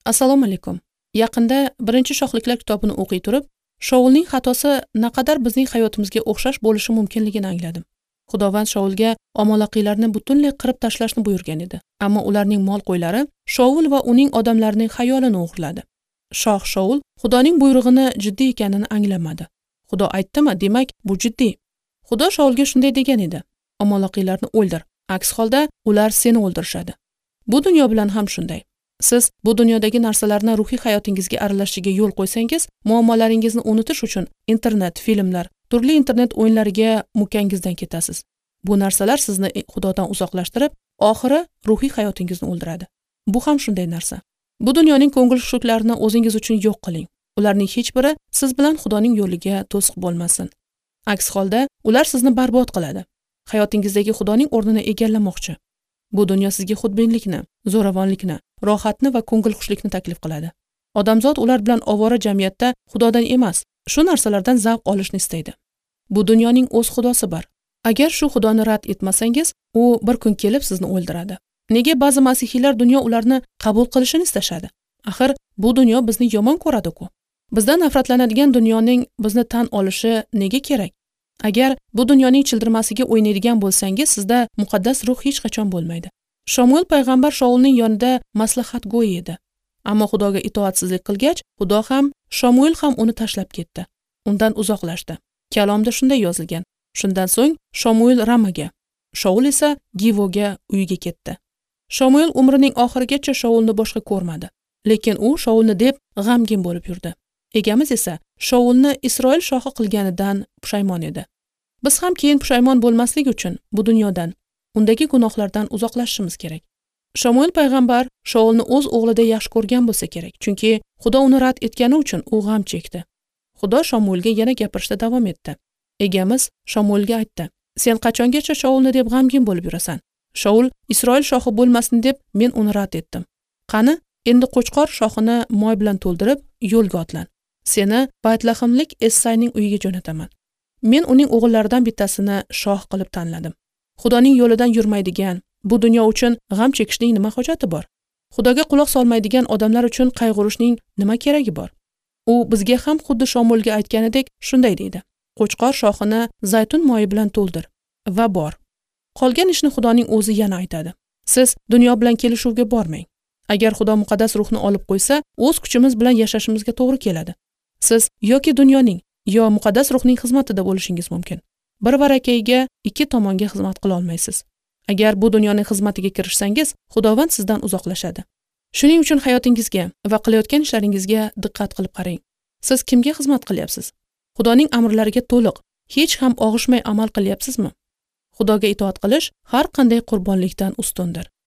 Assalomu alaykum. Yaqinda birinchi shohliklar kitobini o'qiy turib, Shaulning xatosi naqadar bizning hayotimizga o'xshash bo'lishi mumkinligini angladim. Xudovand Shaulga omonlaqiylarni butunlay qirib tashlashni buyurgan edi, ammo ularning mol-qo'ylari Shaul va uning odamlarining xayolini o'g'irladi. Shoh Shaul Xudoning buyrug'ini jiddiy ekanini anglamadi. Xudo aytdimi, demak bu jiddiy. Xudo Shaulga shunday degan edi: omonlaqiylarni o'ldir, aks holda ular seni o'ldirishadi. Bu dunyo bilan ham shunday. Siz bu dunyodagi narsalarni ruhiy hayotingizga aralashishiga yo'l qo'ysangiz, muammolaringizni unutish uchun internet, filmlar, turli internet o'yinlariga mukangizdan ketasiz. Bu narsalar sizni Xudodan uzoqlashtirib, oxiri ruhiy hayotingizni o'ldiradi. Bu ham shunday narsa. Bu dunyoning ko'ngil hushuklarini o'zingiz uchun yo'q qiling. Ularning hech biri siz bilan Xudoning yo'liga to'siq bo'lmasin. Aks holda ular sizni barbod qiladi. Hayotingizdagi Xudoning o'rnini egallamoqchi. Bu dunyo sizga xudbinlikni, zo'ravonlikni, rohatni va ko'ngil xushlikni taklif qiladi. Odamzod ular bilan ovora jamiyatda Xudodan emas, shu narsalardan zavq olishni istaydi. Bu dunyoning o'z xudosi bor. Agar shu Xudoni rad etmasangiz, u bir kun kelib sizni o'ldiradi. Nega ba'zi masihiylar dunyo ularni qabul qilishini istashadi? Axir bu dunyo bizni yomon ko'radi-ku. Bizdan nafratlanadigan dunyoning bizni tan olishi nega kerak? Agar bu dunyoning childirmasiga o'ynaydigan bo'lsangiz, sizda muqaddas ruh hech qachon bo'lmaydi. Shamuel payg'ambar Shaulning yonida maslahatgo'y edi. Ammo Xudoga itoatsizlik qilgach, Xudo ham, Shamuel ham uni tashlab ketdi. Undan uzoqlashdi. Kalomda shunday yozilgan. Shundan so'ng Shamuel Ramaga, Shaul esa Givoga uyiga ketdi. Shamuel umrining oxirigacha Shaulni boshqa ko'rmadi. Lekin u Shaulni deb g'amgin bo'lib yurdi. Egamiz esa Shaulni Isroil shohi qilganidan pushaymon edi. Biz ham keyin pushaymon bo'lmaslik uchun bu dunyodan, undagi gunohlardan uzoqlashishimiz kerak. Shamuel payg'ambar Shaulni o'z o'g'liday yaxshi ko'rgan bo'lsa kerak, chunki Xudo uni rad etgani uchun u g'am chekdi. Xudo Shamuelga yana gapirishda davom etdi. Egamiz Shamuelga aytdi: "Sen qachongacha Shaulni deb g'amgin bo'lib yurasan? Shaul Isroil shohi bo'lmasin deb men uni rad etdim. Qani, endi qo'chqor shoxini moy bilan to'ldirib yo'lga otlan. Seni Baytlahimlik Essayning uyiga jo'nataman. Men uning o'g'illaridan bittasini shoh qilib tanladim. Xudoning yo'lidan yurmaydigan, bu dunyo uchun g'am chekishning nima hojati bor? Xudoga quloq solmaydigan odamlar uchun qayg'urishning nima keragi bor?" U bizga ham xuddi Shamuelga aytganidek shunday deydi: "Qo'chqor shoxini zaytun moyi bilan to'ldir va bor." Qolgan ishni Xudoning o'zi yana aytadi. Siz dunyo bilan kelishuvga bormang. Agar Xudo muqaddas ruhni olib qo'ysa, o'z kuchimiz bilan yashashimizga to'g'ri keladi. Siz yoki dunyoning, yo muqaddas ruhning xizmatida bo'lishingiz mumkin. Bir barakayga ikki tomonga xizmat qila olmaysiz. Agar bu dunyoning xizmatiga kirishsangiz, Xudovand sizdan uzoqlashadi. Shuning uchun hayotingizga va qilayotgan ishlaringizga diqqat qilib qarang. Siz kimga xizmat qilyapsiz? Xudoning amrlariga to'liq, hech ham og'ishmay amal qilyapsizmi? Xudoga itoat qilish har qanday qurbonlikdan ustundir.